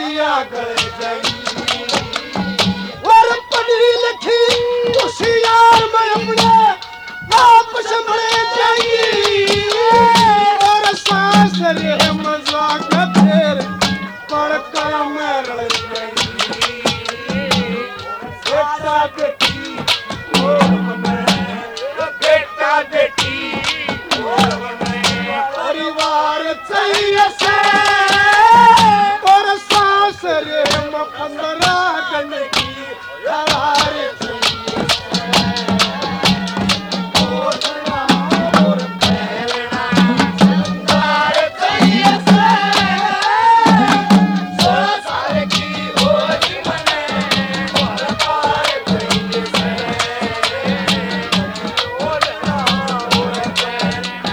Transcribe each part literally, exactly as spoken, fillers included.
चूड़िया गल जाई और पढ़ी लिखी होशियार मैं अपने आप संभले जाई और सांस रे मजाक फिर पढ़ कर मैं रल जाई बेटा बेटी और मैं बेटा बेटी और मैं परिवार चाहिए से और सांस रे मैं पंद्रह गन की यार चाहिए और और पहलना संगार चाहिए से सोलह साल की हो जीवने और पार चाहिए से और और पहलना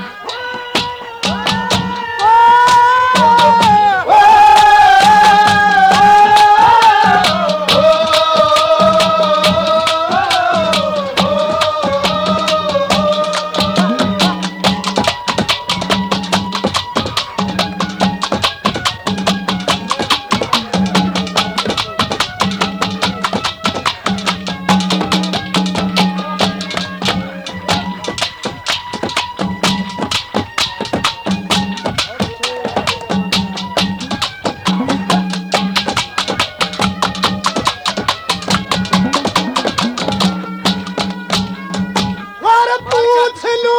और पूछ लो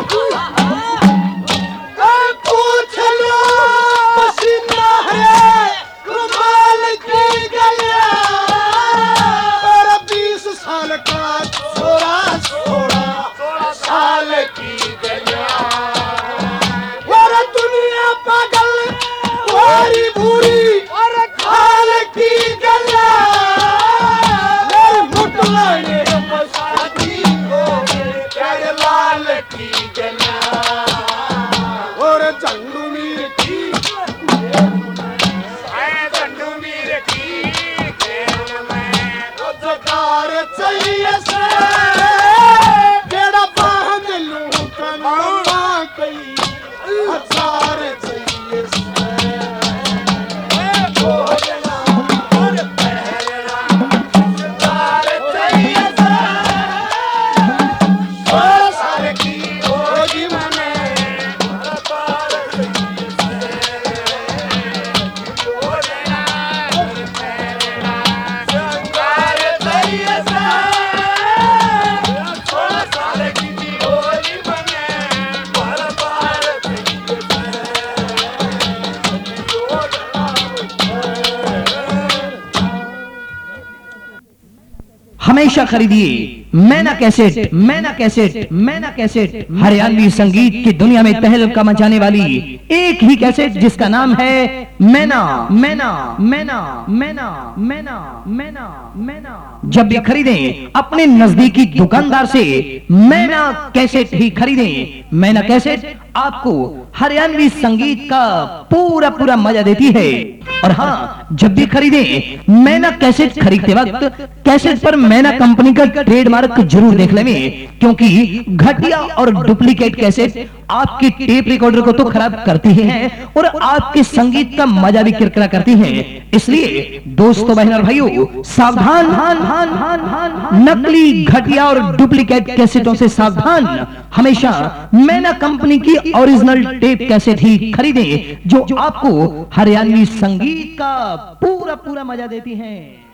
और पूछ लो पसीना है रुमाल की गया और बीस साल का छोरा सोलह साल की गया और दुनिया पागल भोरी भूरी और खाल की गया मुटला ने शादी को लाल की गला और झंडू मीर की झंडू मीर की खेल में रोजगार चाहिए से बेड़ा बांध लूं कन्ना कई हजार चाहिए से भोजना और पहलना रोजगार चाहिए से सोलह साल की हो जीवने और पार चाहिए से भोजना और पहलना संगार चाहिए से सोलह साल की हो जीवने और पार चाहिए से हमेशा खरीदिए मैना कैसेट मैना कैसेट मैना कैसेट हरियाणवी संगीत की दुनिया में तहलका मचाने वाली एक ही कैसेट जिसका नाम है मैना मैना मैना मैना मैना मैना मैना। जब भी खरीदें अपने नजदीकी दुकानदार से मैना कैसेट ही खरीदें। मैना कैसेट आपको हरियाणवी संगीत का पूरा पूरा मजा देती है। और हाँ, जब भी खरीदें मैना कैसेट खरीदते वक्त कैसेट पर मैना कंपनी का ट्रेडमार्क जरूर देख लें, क्योंकि घटिया और डुप्लीकेट कैसेट आपकी टेप रिकॉर्डर को तो खराब करती ही हैं और आपके संगीत का मजा भी किरकिरा करती हैं। इसलिए दोस्तों, बहनों और भाइयों, सावधान नकली, घटिया और डुप्लीकेट कैसेटों से सावधान। हमेशा मैना कंपनी की ओरिजिनल टेप कैसेट ही खरीदें जो आपको हरियाणवी संगीत का पूरा पूरा मजा देती हैं।